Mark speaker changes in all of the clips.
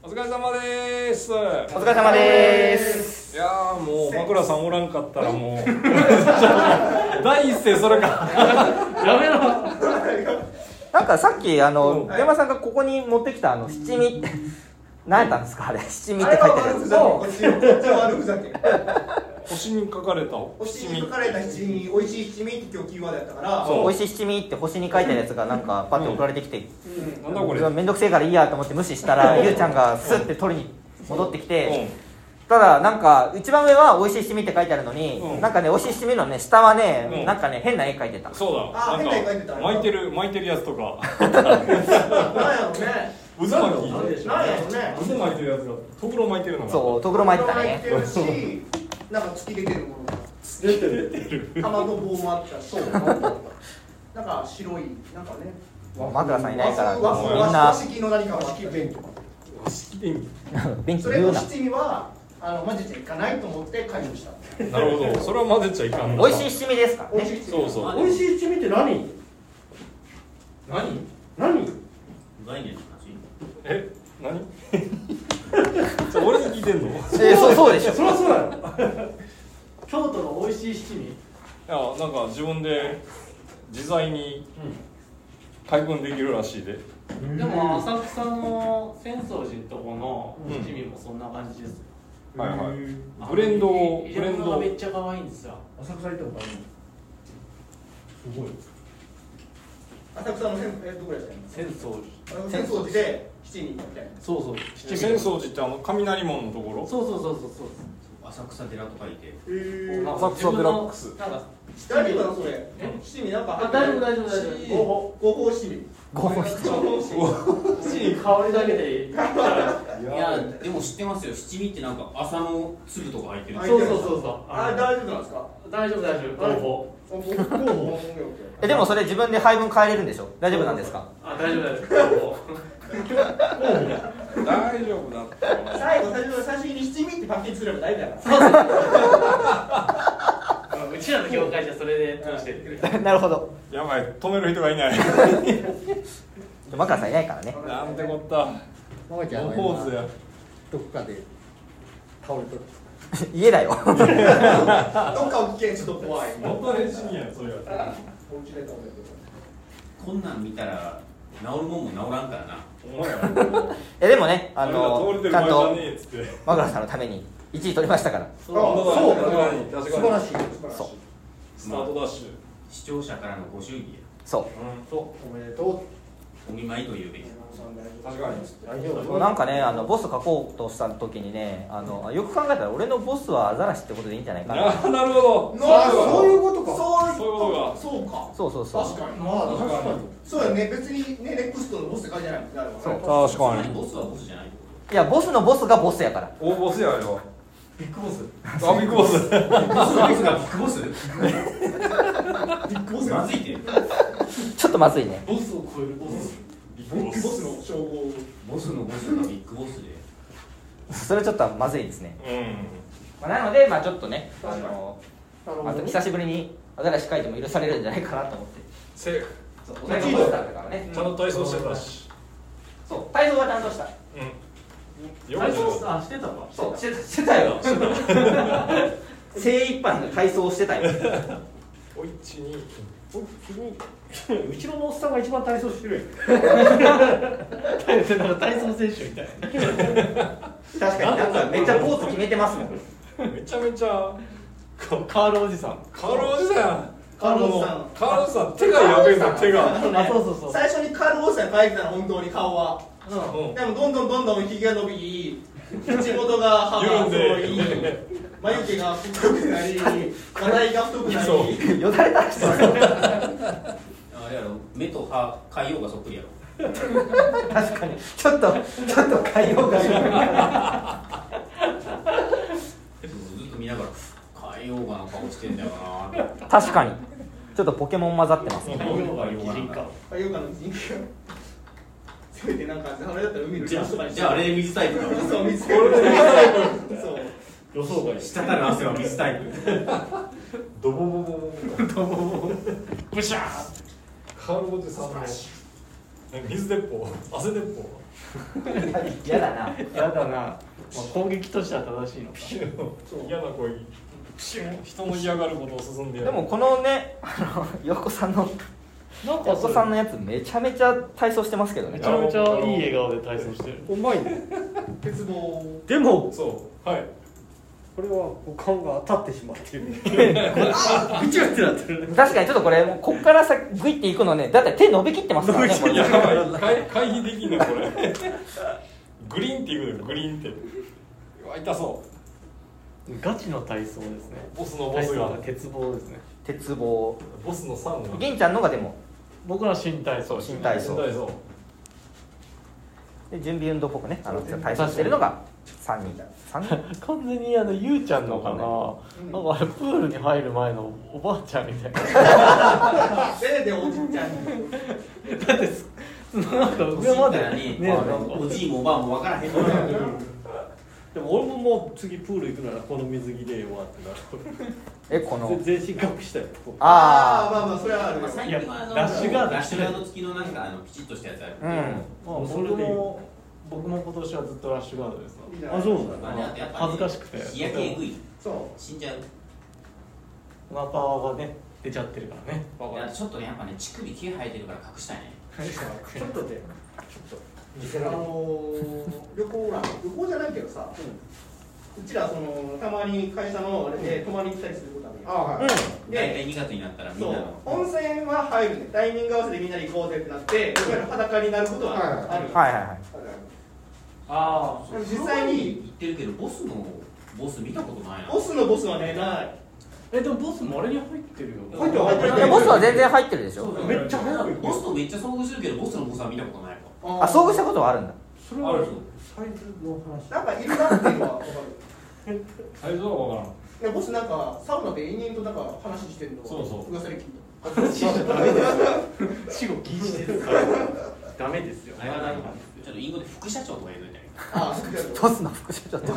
Speaker 1: お疲れ様です。
Speaker 2: お疲れ様です。
Speaker 1: いやーもう枕さんおらんかったらもう第一声それかやめろ。
Speaker 2: なんかさっき電話さんがここに持ってきた七味って何やったんですかあれ。七味って書いてあるやつ。
Speaker 3: こっちは悪ふざけ。
Speaker 1: 星に書かれた
Speaker 3: 星に書かれた七味、美味しい七味って今日キーワードやったから。
Speaker 2: そう、美味しい七味って星に書いてあるやつがなんかパッて送られてきて、
Speaker 1: なんだこれ。
Speaker 2: めんどくせえからいいやと思って無視したらゆうちゃんがスッて取りに戻ってきて、ただなんか一番上は美味しい七味って書いてあるのに、なんかね美味しい七味のね下はね、なんかね変な絵描いてた。
Speaker 1: そうだ。
Speaker 3: あ、変な絵描いてた。
Speaker 1: 巻いてるやつとか。
Speaker 3: なんやろね。
Speaker 1: 渦巻き。
Speaker 3: なんやろね。
Speaker 1: 渦巻いてるやつがとぐろ巻いてるのが。
Speaker 2: そう、とぐろ巻いてたね。
Speaker 3: とぐろ巻いてるし、なんか突き出てるものが。
Speaker 1: 出てる。
Speaker 3: 玉の棒もあったし、そう。なんか白いなんかね。
Speaker 2: 枕さんいないからみんな
Speaker 3: 和式の何か和式便器。
Speaker 1: 和式便器。
Speaker 2: 便器
Speaker 3: それ
Speaker 2: 言うな。
Speaker 3: の七味は混ぜちゃいかないと思って解除した。
Speaker 1: なるほど。それは混ぜちゃいかん。
Speaker 2: 美味しい七味ですからね。
Speaker 1: そうそう。
Speaker 4: 美味しい七味って何？
Speaker 5: 概念の話？
Speaker 1: え、何？俺に聞いてんの？
Speaker 2: そうでしょ。
Speaker 4: そりゃそうだよ。京都の美味しい七味？
Speaker 1: いや、なんか自分で自在に開封できるらしいで。
Speaker 4: でも浅草の浅草寺のとこの七味もそんな感じですよ。
Speaker 1: はいはい。ブレンド
Speaker 4: 入れ物がめっちゃ可愛いんですよ。
Speaker 6: 浅草行ったことあるの？すごい。
Speaker 3: 浅草のどこやったん？
Speaker 4: 浅草寺。
Speaker 3: 浅草寺で七味みたいな。
Speaker 4: そうそう。
Speaker 1: 浅草寺って雷門のところ？
Speaker 4: そう。
Speaker 5: 浅草寺と書いて。
Speaker 1: 浅草デラックス。
Speaker 4: なんか
Speaker 3: 大丈夫なのそれ？七味なんか
Speaker 4: 大丈夫。
Speaker 3: 合法七味。
Speaker 2: 合法七味。
Speaker 4: 七味香りだけでいい。
Speaker 5: いやでも知ってますよ。七味ってなんか朝の粒とか入ってる。
Speaker 4: そう。
Speaker 3: あ、大丈夫なんですか？
Speaker 4: 大丈夫。合法。
Speaker 2: でもそれ自分で配分変えれるんでしょ。大丈夫なんですか？
Speaker 4: あ、大丈夫。
Speaker 1: 大丈夫だって。
Speaker 3: 最初に七味ってパッケージすれば大丈夫だから。
Speaker 4: うちらの業界じゃそれで通してる。
Speaker 2: なるほど。
Speaker 1: やばい、止める人がいない。
Speaker 2: 枕さんいないからね。
Speaker 1: なんてこった。
Speaker 6: ママちゃんは
Speaker 1: ポーズや。
Speaker 6: どこかで倒れとる。
Speaker 2: 家だよ。
Speaker 3: どっかを聞けんちょっと怖い。
Speaker 1: 元ネジにやそれや。
Speaker 3: お家で倒れてる。
Speaker 5: こんなん見たら治るもんも治らんからな。
Speaker 1: お前や。
Speaker 2: でもね、ちゃん
Speaker 1: 通れてる前じゃ
Speaker 2: と
Speaker 1: ねえっつって。
Speaker 2: 枕さんのために1位取りましたから。
Speaker 1: そう。確かに。
Speaker 6: 素晴らしい。
Speaker 2: そう。
Speaker 1: スタートダッシュ。
Speaker 5: 視聴者からのご祝儀や。
Speaker 2: そう。
Speaker 6: おめでとう。
Speaker 5: お見舞いというべき。
Speaker 1: 確かに。
Speaker 6: 大丈夫。
Speaker 2: なんかね、ボス書こうとした時にね、よく考えたら俺のボスはアザラシってことでいいんじゃないかな。
Speaker 1: なるほど。
Speaker 6: そういうことか。
Speaker 3: そうか。
Speaker 2: そう。
Speaker 3: 確かに。
Speaker 6: まあ確かに。
Speaker 3: そうよね。別にねネクストのボスって書いてないもんね。
Speaker 2: そう
Speaker 1: 確かに。
Speaker 5: ボスはボスじゃないってこ
Speaker 2: いや、ボスのボスがボスやから。
Speaker 1: 大ボスやよ。
Speaker 4: ビッグボス。
Speaker 1: あ、ビッグボス。
Speaker 5: と？ボスがビッグボス？
Speaker 3: ビッグボス
Speaker 5: まずいって。
Speaker 2: ちょっとまずいね。
Speaker 4: ボスを超えるボス。
Speaker 3: ビッグボスの称号。
Speaker 5: ボスのボスがビッグボスで。
Speaker 2: それちょっとまずいですね。
Speaker 1: うん。
Speaker 2: なので、ちょっとね、
Speaker 6: なるほど。
Speaker 2: 久しぶりにアザラシ書いても許されるんじゃないかなと思って。
Speaker 1: セーフ。
Speaker 2: お前がボスだったからね。
Speaker 1: ちゃんと体操してたし。
Speaker 2: そう、体操はちゃんとした。
Speaker 4: 体操してたわ。
Speaker 2: そう、してたよ。精一杯の体操をしてたよ。
Speaker 1: おいちに。
Speaker 4: 後ろのおっさんが一番体操してるやん。なんか体操選手みたいな。
Speaker 2: 確かになんかめっちゃポーズ決めてますもん。
Speaker 1: めちゃめちゃ。
Speaker 4: カールおじさん。
Speaker 1: カールおじさん。
Speaker 3: カールおじさん。
Speaker 1: カールさん手がやべえぞ手が。
Speaker 4: あ、そう。
Speaker 3: 最初にカールおじさん書いてたの本当に顔は。
Speaker 1: うん。
Speaker 3: でもどんどんひげが伸び、口元が歯が太い、眉毛が太くなり、話題が太くなり。
Speaker 2: よだれた人。
Speaker 5: あれやろ、目と歯海洋がそっくりやろ。
Speaker 2: 確かにちょっと海洋が
Speaker 5: ずっと見ながら海洋がの顔してんだよな。
Speaker 2: 確かにちょっとポケモン混ざってますね。
Speaker 4: 海洋が擬人化。
Speaker 3: 海洋がの人気が。せめてなんかあれだったら海の
Speaker 5: じゃ
Speaker 3: 人とかに
Speaker 5: ああれ水タイプだ。
Speaker 3: そう水
Speaker 1: これで
Speaker 3: そう
Speaker 4: 予想外。
Speaker 5: 滴る汗は水タイプ。
Speaker 1: ドボボボボ。
Speaker 4: ブシャー。
Speaker 1: カールおじさんの。水鉄砲、汗鉄砲。
Speaker 2: 嫌だな。
Speaker 4: やだな、まあ、攻撃としては正しいのか。
Speaker 1: 嫌な攻撃。人の嫌がることを進んでやる。
Speaker 2: でもこのね、横さんの
Speaker 4: なんか
Speaker 2: 横さんのやつめちゃめちゃ体操してますけどね。
Speaker 4: めちゃめちゃいい笑顔で体操してる。
Speaker 6: うまいね。
Speaker 3: 鉄棒
Speaker 6: でも
Speaker 1: そうはい。
Speaker 6: これは顔が当たってしまっている。ぐちゃってなってる。
Speaker 2: 確かにちょっとこれもうこっからさグイっていくのね、だって手伸びきってますからねこれ。
Speaker 1: やばい回避できんねんこれ。グリーンっていうのよグリーンって。うわ痛そう。
Speaker 4: ガチの体操ですね。
Speaker 1: ボスのボスが
Speaker 4: 鉄棒ですね。
Speaker 2: 鉄棒。
Speaker 1: ボスの3が。
Speaker 2: 銀ちゃんのがでも
Speaker 4: 僕の新体操。
Speaker 2: 新体操
Speaker 1: 新体操。
Speaker 2: で準備運動っぽくね体操してるのが3人だ。3人。
Speaker 4: 完全にゆうちゃんのかな、なんかあれプールに入る前のおばあちゃんみたいな。
Speaker 3: せめておじいちゃんに
Speaker 4: だってなんか上まで
Speaker 5: ね
Speaker 4: ね、なんか
Speaker 5: おじいもおばあも分からへんの。
Speaker 6: でも俺ももう次プール行くならこの水着でええわってなる。
Speaker 2: この
Speaker 6: 全身隠したよ。
Speaker 2: あ
Speaker 3: まあまあそれはあるよ。
Speaker 5: 最近は
Speaker 4: ラッシュガード
Speaker 5: ラッシュガード付きのなんかピチッとしたやつある。
Speaker 2: うん
Speaker 4: まあ
Speaker 6: それでいいよ。
Speaker 4: 僕も今年はずっとラッシュガードです
Speaker 3: いいじゃない
Speaker 6: あ、そうなんだ。
Speaker 5: あれあとやっぱ
Speaker 4: 恥ずかしくて
Speaker 5: 日焼けえぐい。
Speaker 3: そう
Speaker 5: 死んじゃう。
Speaker 4: パワーがね出ちゃってるからね。
Speaker 5: いやちょっとねやっぱね乳首毛生えてるから隠したいね。
Speaker 3: ちょっとで旅行じゃないけどさ、うちらそのたまに会社のあれで泊まりに行ったりすることあるやん。
Speaker 5: 大体2月になったらみん
Speaker 3: そう
Speaker 5: なの。
Speaker 3: 温泉は入るね。タイミング合わせでみんなで行こうぜってなっていわゆる裸になることはある。
Speaker 2: はいはいはい。
Speaker 4: あ
Speaker 3: でも実際に
Speaker 5: 言ってるけどボス見たことないな。
Speaker 3: ボスのボスはねない
Speaker 4: でもボスもあれに入ってるよ。
Speaker 3: 入ってる入ってる
Speaker 2: いやボスは全然入ってるでしょ。
Speaker 3: めっちゃ入ってる
Speaker 5: ボスとめっちゃ遭遇するけどボスのボスは見たことないわ。
Speaker 2: あ、遭遇したことはあるんだ。
Speaker 6: それはサイズの話。
Speaker 3: なんかいるなっていうのは分かる。
Speaker 1: 最初は分からん。
Speaker 3: いやボスなんかサウナで延々となんか話してるの
Speaker 1: そうそう
Speaker 3: 噂で聞い
Speaker 4: 死後禁止です。ダメですよ。
Speaker 5: あれはなんかちょっとインゴで副社長とか言うといた
Speaker 3: た。ああ、そうだよ。
Speaker 2: ボスの副社長って。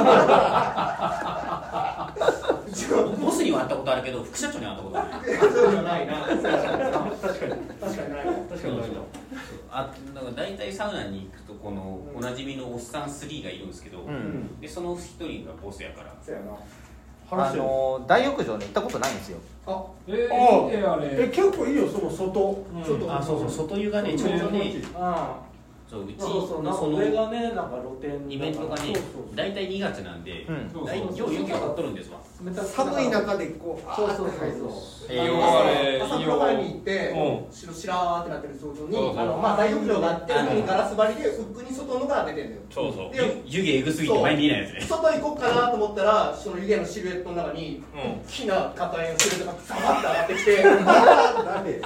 Speaker 5: ボスには会ったことあるけど副社長には会ったことない。
Speaker 3: そうじゃないな。確かにない。
Speaker 6: 確かにないな。
Speaker 5: あ、なんか大体サウナに行くとこのおなじみのおっさん3がいるんですけど、
Speaker 2: ん
Speaker 5: でその一人がボスやから。
Speaker 3: そうやな。
Speaker 2: 大浴場ね行ったことないんですよ。
Speaker 3: あ、
Speaker 1: いいねあれ。
Speaker 6: 結構いいよその外。
Speaker 5: あ、そうそう外湯がねちょうどね、
Speaker 4: あ
Speaker 5: そううち
Speaker 4: そうそう、なんか
Speaker 5: のその
Speaker 4: 上がね、なんか露天
Speaker 5: イベントがね大体2月なんで、
Speaker 2: うん。
Speaker 5: 大体今日雪が降っとるんですわ。
Speaker 6: 寒い中でこう。
Speaker 4: そうそうそう
Speaker 1: あれ
Speaker 3: 朝風呂前に行ってしらーってなってる外に
Speaker 1: そうそう
Speaker 3: まあ大浴場があって奥にガラス張りで奥に外のが出てんのよ。
Speaker 5: そうそう
Speaker 3: で
Speaker 5: 湯気えぐすぎて前見えないやつね。
Speaker 3: 外行こうかなと思ったらその湯気のシルエットの中に大きな片円のシルエットがザバッと上がってきて
Speaker 6: 誰？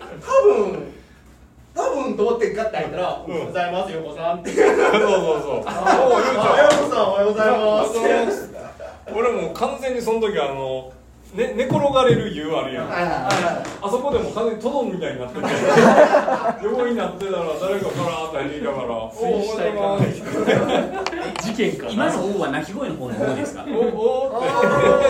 Speaker 3: 多分と思ってガッて開いたら「おはようございます横さん」って「
Speaker 1: そうそうそう。
Speaker 3: おはようさんおはようございます」
Speaker 1: 俺も完全にその時寝転がれる湯あるやん。あそこでも完全にトドンみたいになってて横になってたら誰かからーって入ってきたから「おお
Speaker 4: 水死体か事件かな。
Speaker 5: 今の王は鳴き声の方の王ですか？
Speaker 1: おおって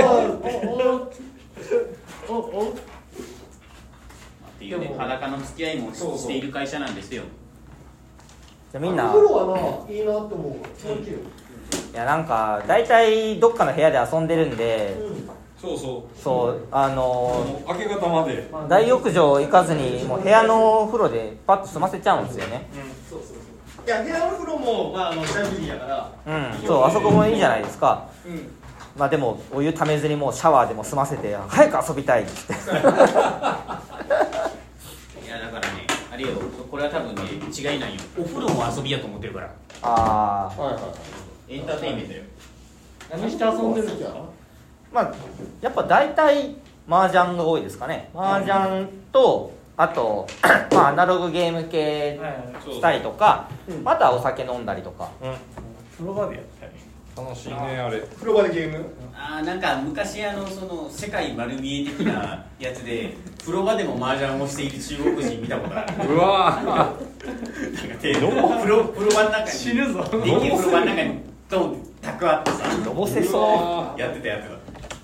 Speaker 5: っていうね裸の付き合いもしている会社なんですよ。
Speaker 2: じゃあみんな。
Speaker 6: お風呂はないいなと思う。気持ちいいよ。
Speaker 2: いやなんか大体どっかの部屋で遊んでるんで、
Speaker 1: そうそう
Speaker 2: そう
Speaker 1: 明け方まで。
Speaker 2: 大浴場行かずにもう部屋のお風呂でパッと済ませちゃうんですよね。
Speaker 3: そうそうそういや部屋の風呂もまあジャグジーやから
Speaker 2: そうあそこもいいじゃないですか。
Speaker 3: うん
Speaker 2: まあでもお湯ためずにもうシャワーでも済ませて早く遊びたいって言って
Speaker 5: いやだからねあれよこれは多分ね違いないよ。お風呂も遊びやと思ってるから。
Speaker 2: ああ
Speaker 6: はいはい。
Speaker 5: エンターテインメントよ。
Speaker 4: 何して遊んでるんですか。
Speaker 2: まあやっぱ大体麻雀が多いですかね。麻雀とあとまあアナログゲーム系したりとか、またお酒飲んだりとか。
Speaker 4: 風呂場でやったり。
Speaker 1: 楽しいねあれ。
Speaker 3: 風呂場でゲーム
Speaker 5: あーなんか昔その世界丸見え的なやつで風呂場でも麻雀をしている中国人見たことある。
Speaker 1: うわー
Speaker 5: なんか風呂場の中に
Speaker 4: 死ぬぞ。
Speaker 5: 電気風呂場の中にドンって卓あってさ
Speaker 2: のぼせそう
Speaker 5: やってたやつだ。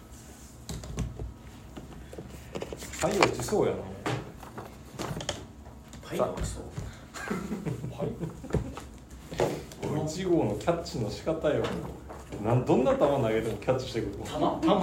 Speaker 1: 太陽落ちそうやな。
Speaker 5: パイが落ちそう。
Speaker 1: 1号のキャッチの仕方よ。どんな球投げてもキャッチしてくる。
Speaker 4: やつ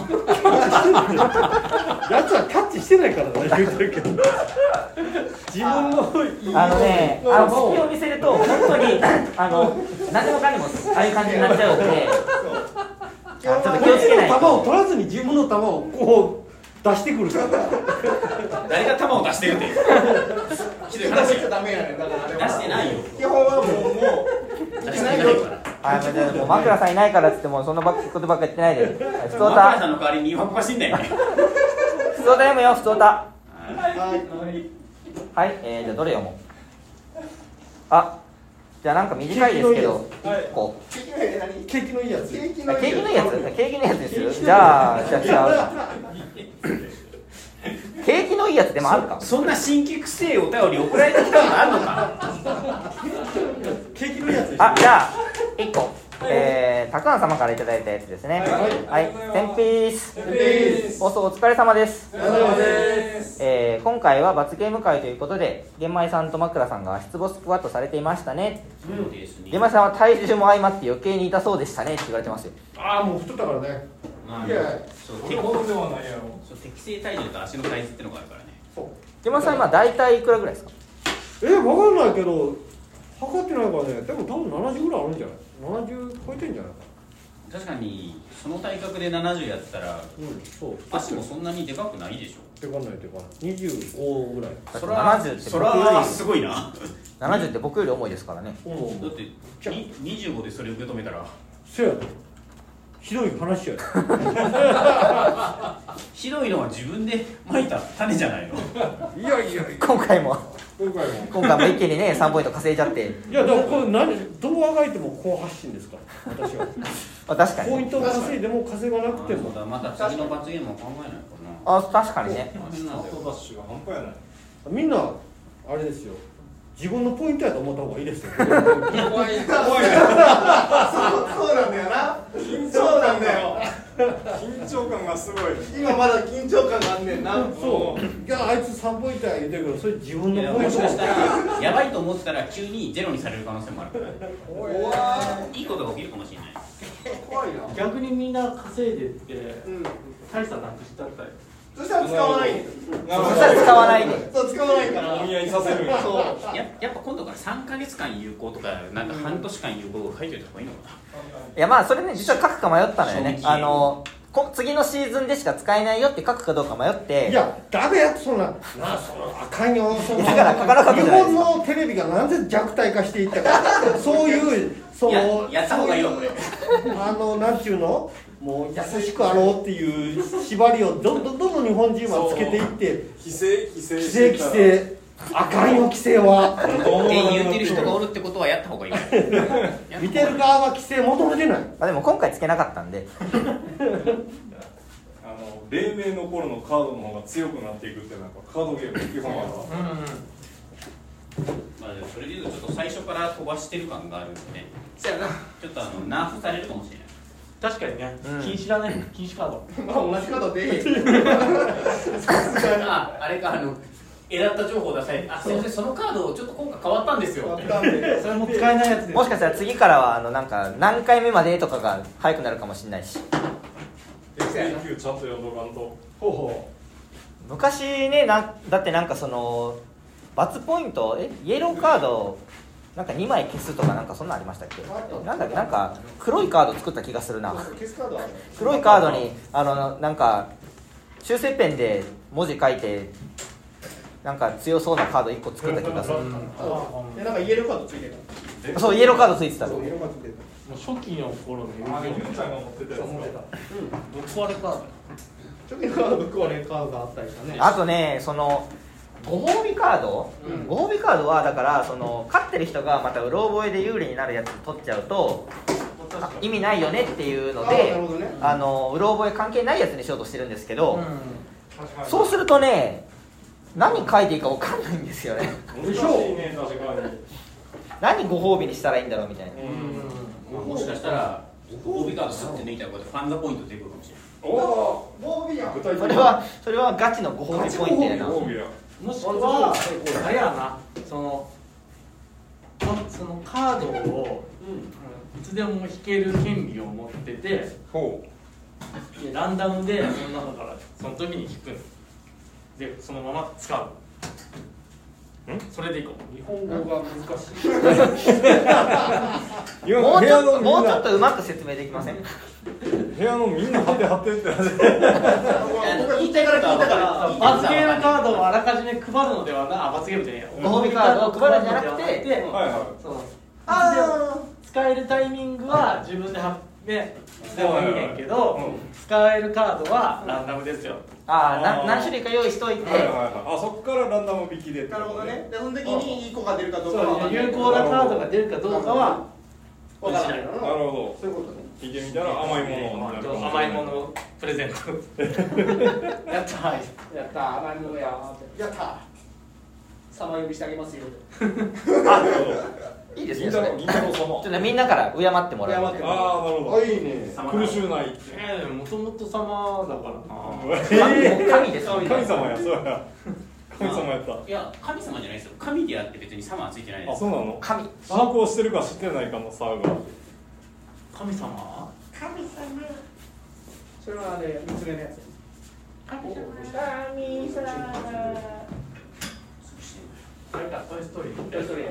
Speaker 4: はキャッチしてないからね言うてるけど。自分の
Speaker 2: 隙を見せると本当に何でもかんでもああいう感じになっちゃうので、ちょっと気をつけないと。
Speaker 4: 球を取らずに自分の球をこう出してくるから。
Speaker 5: 誰が球を出してるって
Speaker 3: ひどい話しちゃダメやねん。だからあれは
Speaker 5: 出してないよ。
Speaker 3: 基本はもう
Speaker 5: 出してないよ。
Speaker 2: もう枕さんいないからっつってもそのことばっか言ってないで。普通
Speaker 5: 枕
Speaker 2: 歌
Speaker 5: さんの代わりに今おかしいんだよね。
Speaker 2: 普通歌読むよ。普通歌。
Speaker 3: はい
Speaker 2: はい、じゃあどれ読もう。じゃあなんか短いですけど1個。
Speaker 3: 景気のいいやつ。
Speaker 2: 景気のいいやつにする。じゃあ景気のいいやつでもあるか。
Speaker 5: そんな新規癖お便り送られてきたのがあるのか。
Speaker 3: 景気のいいやつ。
Speaker 2: じゃあ1個、たくあん様からいただいたやつですね。はい、テンピース。放送お疲れ様です。今回は罰ゲーム会ということで玄米さんと枕さんが出没スクワットされていましたね。玄米さんは体重も相まって余計に痛そうでしたねって言われてますよ。
Speaker 4: もう太ったからね。
Speaker 1: それほどではないやろ。
Speaker 5: 適正体重と足のサイズってのがあるからね。
Speaker 2: 玄米さん今大体いくらぐらいですか。
Speaker 4: 分かんないけど測ってないからね。でも多分70ぐらいあるんじゃない。70超えてんじゃないかな。
Speaker 5: 確かにその体格で70やったら、
Speaker 4: そう
Speaker 5: 足もそんなにでかくないでしょ。
Speaker 4: でかんない25ぐらい。
Speaker 5: そらすごいな。
Speaker 2: 70って僕より重いですからね。
Speaker 5: だって25でそれ受け止めたら
Speaker 4: せやでひどい話やで。
Speaker 5: ひどいのは自分で蒔いた種じゃないの。
Speaker 4: いや
Speaker 2: 今回も一気にね3ポイント稼いじゃって。
Speaker 4: いやでもこれどうあがいても好発進ですから私は。
Speaker 2: 確かに
Speaker 4: ポイントを稼いでも稼がなくても。
Speaker 5: また次の罰ゲームを考えないかな。
Speaker 2: 確かにね。
Speaker 1: スタートダッシュが半端やない。
Speaker 4: みんなあれですよ。自分のポイントやと思った方がいいですよ。
Speaker 3: 怖い。そうなんだよな。そうなんだよ。
Speaker 1: 緊張感がすごい。
Speaker 3: 今まだ緊張感があんねんな。
Speaker 4: そういやあいつ3ポイントや言うてるけどそれ自分のポイント。
Speaker 5: もしかしたらやばいと思ったら急にゼロにされる可能性もあるから。いいことが起きるかもしれない。
Speaker 3: 怖いな。
Speaker 6: 逆にみんな稼いでって大差なくしちゃったり。
Speaker 3: そしたら使わない。
Speaker 2: そしたら使わないで。
Speaker 3: そう使わないから。
Speaker 1: お見合いさせるんや。
Speaker 3: そう。
Speaker 5: やっぱ今度から3ヶ月間有効とかなんか半年間有効を書いておいた方がいいのかな。
Speaker 2: いやまあそれね実は書くか迷ったのよね。次のシーズンでしか使えないよって書くかどうか迷って。
Speaker 4: いやダメやそんなあかんよ。
Speaker 2: だから書かなかったじゃないですか。
Speaker 4: 日本のテレビがなぜ弱体化していったか。そういう
Speaker 5: やった方がいいよこれ。
Speaker 4: なんちゅうのもう優しくあろうっていう縛りをどんどん日本人はつけていって
Speaker 1: 規制
Speaker 4: あかんよ規制は。
Speaker 5: って言ってる人がおるってことはやった方がいいよ。
Speaker 4: 見てる側は規制求めてない。
Speaker 2: でも今回つけなかったんで。
Speaker 1: 黎明の頃のカードの方が強くなっていくってなんかカードゲームの基本やわ。
Speaker 5: それでいうとちょっと最初から飛ばしてる感があるんでね。
Speaker 3: そうやな。
Speaker 5: ちょっとナーフされるかもしれない。
Speaker 6: 確かにね、禁止だね、禁止カード。
Speaker 3: まあ同じことで。
Speaker 5: あれかエラッタ情報出されて、先生そのカードちょっと今回変わったんですよ。
Speaker 6: それも使えないやつで。
Speaker 2: もしかしたら次からはなんか何回目までとかが早くなるかもしれないし。
Speaker 1: FAQ ちゃんと読んどかんと。
Speaker 2: 昔ねだってなんか罰ポイントイエローカードなんか2枚消すとかなんかそんなありましたっけ。なんだっけなんか黒いカード作った気がするな。黒いカードになんか修正ペンで文字書いてなんか強そうなカード1個作った気がする。
Speaker 3: なんかイエローカードついてた。
Speaker 2: そうイエローカードついてた。
Speaker 6: もう初期の頃に
Speaker 1: ゆうちゃんが持ってたやつか。
Speaker 6: ぶっ壊れカード。
Speaker 3: 初期のカードぶっ壊れ。
Speaker 6: カードがあったりとかね。
Speaker 2: あとねご褒美カード、ご褒美カードはだから勝ってる人がまたうろ覚えで有利になるやつ取っちゃうと意味ないよねっていうので、うろ覚え関係ないやつにしようとしてるんですけど、そうするとね何書いていいか分かんないんですよね。
Speaker 1: 難しいね確かに。
Speaker 2: 何ご褒美にしたらいいんだろうみたいな。
Speaker 5: もしかしたらご褒美カードスッて抜いたらこうやってファンザポイント出てくるかもしれない。
Speaker 3: ご褒美やん。
Speaker 2: それはガチのご褒美ポイントやな。
Speaker 6: もしくはあれやなそのカードを
Speaker 4: いつでも弾ける権利を持ってて、
Speaker 1: ほ
Speaker 4: でランダムでその中からその時に弾くでそのまま使う。それでいこう。
Speaker 6: 日本語が難しい。
Speaker 1: 今
Speaker 2: もう
Speaker 1: 部屋のみん
Speaker 2: ちょっ
Speaker 1: な
Speaker 2: とうまく説明できません？
Speaker 1: 部屋のみんなはてはてって
Speaker 5: 言いたいから聞いたから
Speaker 4: 罰ゲームカードをあらかじめ配るのではな、罰ゲームじゃねえよ。
Speaker 2: ご褒美カードを配るんじゃなくて、
Speaker 1: はいはい
Speaker 4: そう使えるタイミングは自分でねでもいいねんけど、使えるカードはランダムですよ。
Speaker 2: 何種類か用意しといて、
Speaker 1: はいはいはい、あそこからランダム引きでって
Speaker 3: な
Speaker 1: こと
Speaker 3: るほどね。でその時にいい子が出るかどうかは
Speaker 4: そう有効なカードが出るかどうかは
Speaker 3: 分からない
Speaker 1: なるほど。
Speaker 3: そういうことね。
Speaker 1: 引いてみたら甘いものになるかもしれない。
Speaker 4: 甘いものをプレゼント。やったー。
Speaker 6: やったー、甘いものやー。
Speaker 3: やったー。
Speaker 6: 様呼びしてあげますよ。
Speaker 2: いいですねそれ。
Speaker 1: 銀太郎様。
Speaker 2: ちょっとねみんなから敬ってもらう。
Speaker 1: ああなるほど。
Speaker 3: あいいね。
Speaker 1: 苦しゅうない。
Speaker 4: もともと様だからな。
Speaker 2: 神です。
Speaker 1: 神様や、そうや。神様やった。
Speaker 5: いや神様じゃないですよ。神であって別に様はついてないです。
Speaker 1: あ、そうなの。
Speaker 2: 神。
Speaker 1: 把握をしてるか知ってないかの差が。
Speaker 4: 神様？
Speaker 6: それはね、三つ目のやつ。
Speaker 3: 神様。
Speaker 4: あれか、トイストーリー。
Speaker 6: トイストーリー。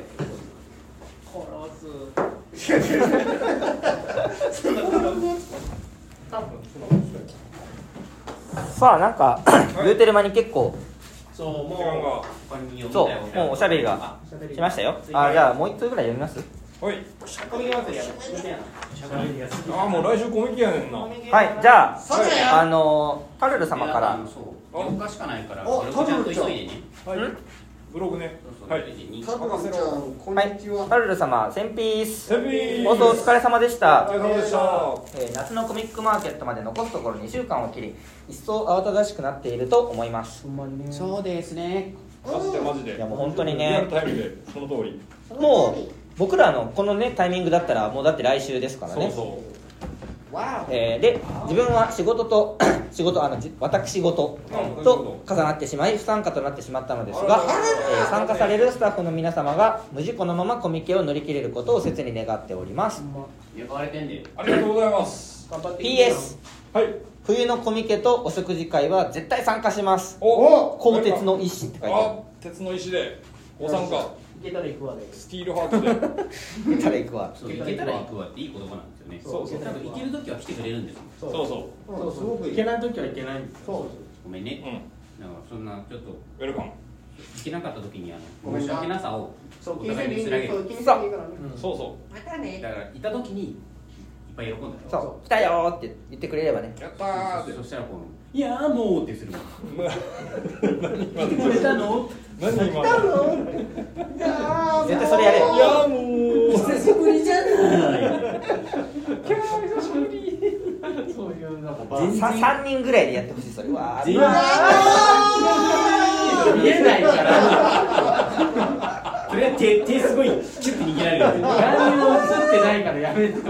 Speaker 2: さあなんか言うてる間に結構
Speaker 3: そうも
Speaker 1: 時間が。
Speaker 2: そうもうおしゃべりがしましたよ。じゃあもう一通ぐらい読みます？
Speaker 1: はい。
Speaker 3: コミケ祭りやろ。
Speaker 1: ああもう来週コミケやねんな。
Speaker 2: はいじゃあ
Speaker 3: そうだよ。
Speaker 2: タルル様から
Speaker 5: そう4日しかないから
Speaker 3: お
Speaker 5: ちゃんと急いでね。
Speaker 1: はい。ブログね。はい。
Speaker 3: タブルちゃん、こん
Speaker 2: はい
Speaker 3: にちは。
Speaker 2: タルル様1000ピース。
Speaker 1: セビー。
Speaker 2: 放送お疲れ様でした
Speaker 1: お。疲れ様でした。
Speaker 2: 夏のコミックマーケットまで残すところ2週間を切り一層慌ただしくなっていると思います。
Speaker 5: そうですね。
Speaker 1: マジでマジで。
Speaker 2: いやもう本当にね
Speaker 1: リアルタイムでその通り。
Speaker 2: もう僕らのこのねタイミングだったらもうだって来週ですからね。
Speaker 1: そ
Speaker 3: わ
Speaker 2: で自分は仕事と私事と重なってしまい不参加となってしまったのですが、参加されるスタッフの皆様が無事このままコミケを乗り切れることを切に願っております。
Speaker 5: 呼ばれてんで。
Speaker 1: ありがとうございます。
Speaker 2: PS
Speaker 1: はい。
Speaker 2: 冬のコミケとお食事会は絶対参加します。
Speaker 1: お
Speaker 2: 鋼鉄の石って書いてあ
Speaker 1: あ、鉄の石でご参加。
Speaker 6: いけたら行くわで。
Speaker 1: スティールハートで。
Speaker 2: る。行ったら行くわ。
Speaker 5: そう行けたら行くわっていい言葉なんですよね。
Speaker 1: そう
Speaker 5: 多分行ける時は来てくれるんですもん。
Speaker 1: そうそう。
Speaker 3: そうすごくいい。
Speaker 4: いけないときはいけない。
Speaker 3: そう
Speaker 5: ごめんね。
Speaker 1: うん。
Speaker 5: なんかそんなちょっと
Speaker 1: ウェルカム。
Speaker 5: 行けなかった時に
Speaker 3: ごめんな
Speaker 5: 申し訳なさを
Speaker 3: そう
Speaker 5: お互いに見せられる。
Speaker 3: 気にせんでいいからね。
Speaker 1: そうそ
Speaker 3: またね。
Speaker 5: だからいた時にいっぱい喜んだよ。
Speaker 2: そう来たよーって言ってくれればね。
Speaker 1: う。やったーって。
Speaker 5: そしたらこのいやーもうってするもん。
Speaker 1: 何
Speaker 5: 来たの？
Speaker 1: 今の。
Speaker 2: 絶対それやれ。
Speaker 1: いやもう。
Speaker 5: 久しぶりじゃない。
Speaker 4: そういうなんか
Speaker 2: 3人ぐらいでやってほしいそれは。
Speaker 5: 全然
Speaker 4: 見えないから。
Speaker 5: それは手すごいキュッて握られる。
Speaker 4: 何も映ってないからやめて。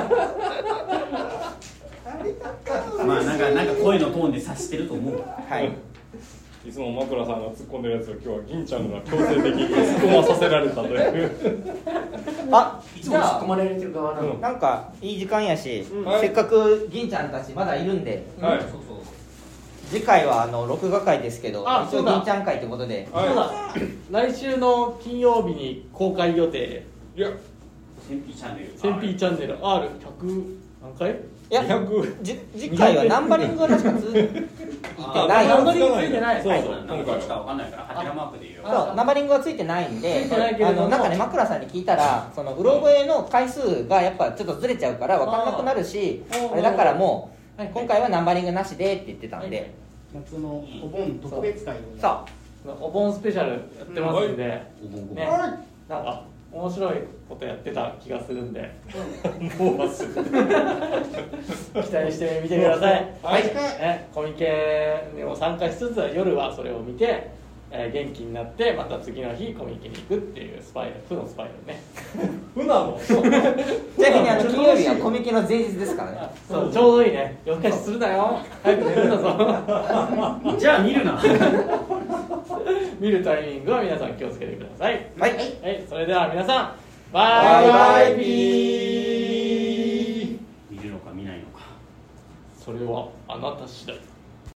Speaker 5: まあなんか声のトーンで察してると思う。
Speaker 2: はい。
Speaker 1: いつも枕さんが突っ込んでるやつを今日は銀ちゃんが強制的に突っ込まさせられたという。
Speaker 2: あ
Speaker 5: いつも突っ込まれてる側なの。
Speaker 2: なんかいい時間やし、
Speaker 1: はい
Speaker 2: せっかく銀ちゃんたちまだいるんで、
Speaker 1: はい。
Speaker 5: そうそう。
Speaker 2: 次回は録画会ですけど、一応
Speaker 4: あそうだ
Speaker 2: 銀ちゃん会ということで、
Speaker 4: そうだ。来週の金曜日に公開予定。
Speaker 1: いや、
Speaker 5: 千ピチャンネル。
Speaker 4: 千 P チャンネル R100何回？
Speaker 2: いや
Speaker 1: 200。
Speaker 2: 次回はナンバリングは確かついてない。
Speaker 4: ナンバリングついてない。
Speaker 1: そうそう。
Speaker 5: 何個しかわかんないからハテナマークで言うよ。
Speaker 2: そうナンバリングはついてないんで、
Speaker 4: ついてないけれども
Speaker 2: なんかね枕さんに聞いたら、そのうろ覚えの回数がやっぱちょっとずれちゃうから分かんなくなるし、あれだからもう今回はナンバリングなしでって言ってたんで、
Speaker 3: 夏のお盆特別会に。
Speaker 2: さ
Speaker 4: お盆スペシャルやってますんで、
Speaker 5: お盆ご
Speaker 4: ね
Speaker 5: 盆。
Speaker 4: なんか面白いことやってた気がするんで、
Speaker 1: もう忘れ
Speaker 4: 期待してみてください。
Speaker 1: はい
Speaker 4: ね、コミケにも参加しつつ夜はそれを見て、元気になってまた次の日コミケに行くっていうスパイラル、負のスパイラルね。
Speaker 1: ふなの。
Speaker 2: ちなみに金曜日はコミケの前日ですからね。
Speaker 4: そうちょうどいいね。夜更かしするなよ。早く寝るんだぞ。
Speaker 5: じゃあ見るな。
Speaker 4: 見るタイミングは皆さん気をつけてください。
Speaker 2: はい、
Speaker 4: はい、それでは皆さんバイバイビー。
Speaker 5: 見るのか見ないのか、
Speaker 4: それはあなた次第。